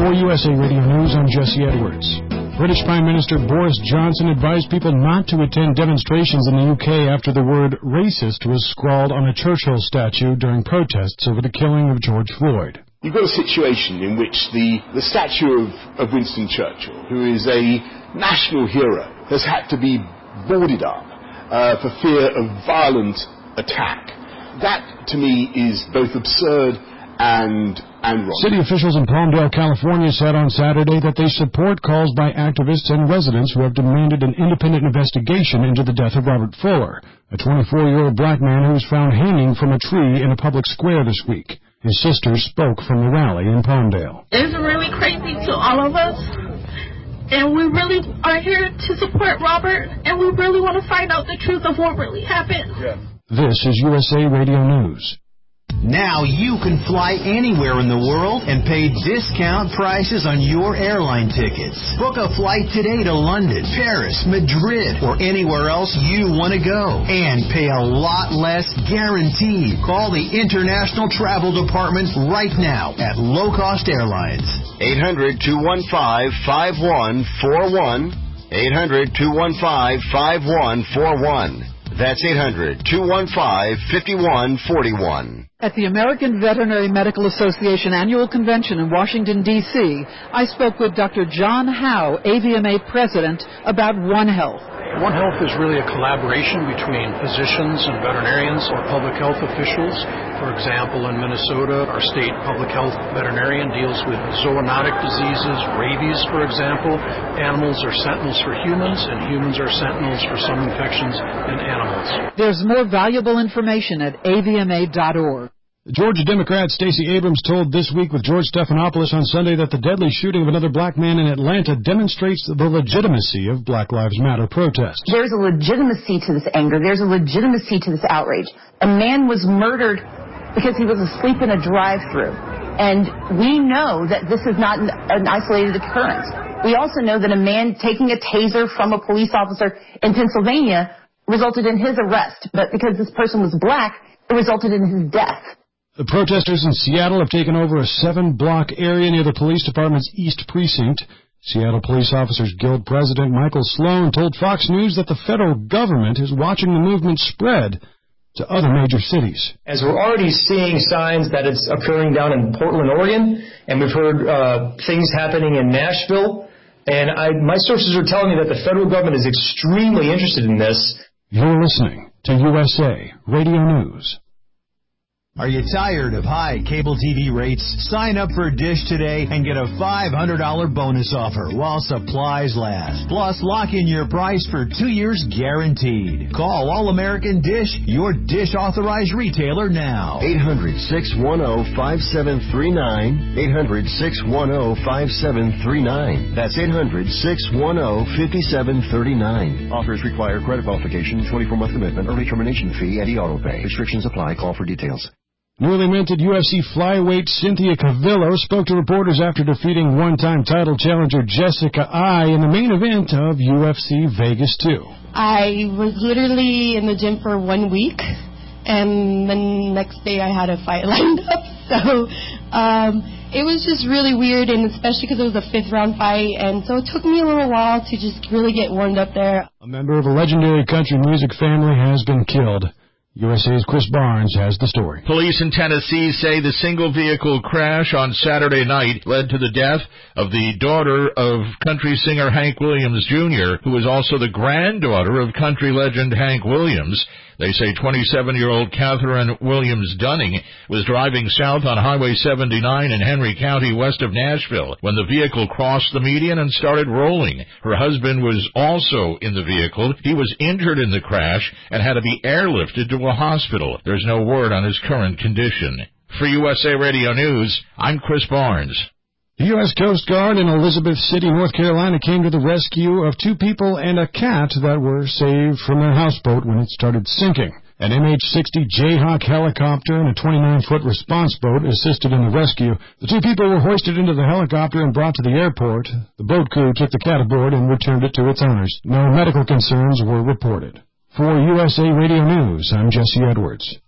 For USA Radio News, I'm Jesse Edwards. British Prime Minister Boris Johnson advised people not to attend demonstrations in the UK after the word racist was scrawled on a Churchill statue during protests over the killing of George Floyd. You've got a situation in which the statue of Winston Churchill, who is a national hero, has had to be boarded up for fear of violent attack. That, to me, is both absurd and wrong. City officials in Palmdale, California said on Saturday that they support calls by activists and residents who have demanded an independent investigation into the death of Robert Fuller, a 24-year-old black man who was found hanging from a tree in a public square this week. His sister spoke from the rally in Palmdale. It's really crazy to all of us, and we really are here to support Robert, and we really want to find out the truth of what really happened. Yeah. This is USA Radio News. Now you can fly anywhere in the world and pay discount prices on your airline tickets. Book a flight today to London, Paris, Madrid, or anywhere else you want to go. And pay a lot less guaranteed. Call the International Travel Department right now at Low Cost Airlines. 800-215-5141. 800-215-5141. That's 800-215-5141. At the American Veterinary Medical Association Annual Convention in Washington, D.C., I spoke with Dr. John Howe, AVMA President, about One Health. One Health is really a collaboration between physicians and veterinarians or public health officials. For example, in Minnesota, our state public health veterinarian deals with zoonotic diseases, rabies, for example. Animals are sentinels for humans, and humans are sentinels for some infections in animals. There's more valuable information at avma.org. The Georgia Democrat Stacey Abrams told This Week with George Stephanopoulos on Sunday that the deadly shooting of another black man in Atlanta demonstrates the legitimacy of Black Lives Matter protests. There's a legitimacy to this anger. There's a legitimacy to this outrage. A man was murdered because he was asleep in a drive-thru. And we know that this is not an isolated occurrence. We also know that a man taking a taser from a police officer in Pennsylvania resulted in his arrest. But because this person was black, it resulted in his death. The protesters in Seattle have taken over a 7-block area near the police department's East Precinct. Seattle Police Officers Guild President Michael Sloan told Fox News that the federal government is watching the movement spread to other major cities. As we're already seeing signs that it's occurring down in Portland, Oregon, and we've heard things happening in Nashville, and my sources are telling me that the federal government is extremely interested in this. You're listening to USA Radio News. Are you tired of high cable TV rates? Sign up for Dish today and get a $500 bonus offer while supplies last. Plus, lock in your price for 2 years guaranteed. Call All American Dish, your Dish authorized retailer now. 800-610-5739. 800-610-5739. That's 800-610-5739. Offers require credit qualification, 24-month commitment, early termination fee, and auto pay. Restrictions apply. Call for details. Newly minted UFC flyweight Cynthia Calvillo spoke to reporters after defeating one-time title challenger Jessica Eye in the main event of UFC Vegas 2. I was literally in the gym for 1 week, and the next day I had a fight lined up. So it was just really weird, and especially because it was a 5th-round fight, and so it took me a little while to just really get warmed up there. A member of a legendary country music family has been killed. USA's Chris Barnes has the story. Police in Tennessee say the single-vehicle crash on Saturday night led to the death of the daughter of country singer Hank Williams Jr., who is also the granddaughter of country legend Hank Williams. They say 27-year-old Catherine Williams Dunning was driving south on Highway 79 in Henry County west of Nashville when the vehicle crossed the median and started rolling. Her husband was also in the vehicle. He was injured in the crash and had to be airlifted to a hospital. There's no word on his current condition. For USA Radio News, I'm Chris Barnes. The U.S. Coast Guard in Elizabeth City, North Carolina, came to the rescue of 2 people and a cat that were saved from their houseboat when it started sinking. An MH-60 Jayhawk helicopter and a 29-foot response boat assisted in the rescue. The 2 people were hoisted into the helicopter and brought to the airport. The boat crew took the cat aboard and returned it to its owners. No medical concerns were reported. For USA Radio News, I'm Jesse Edwards.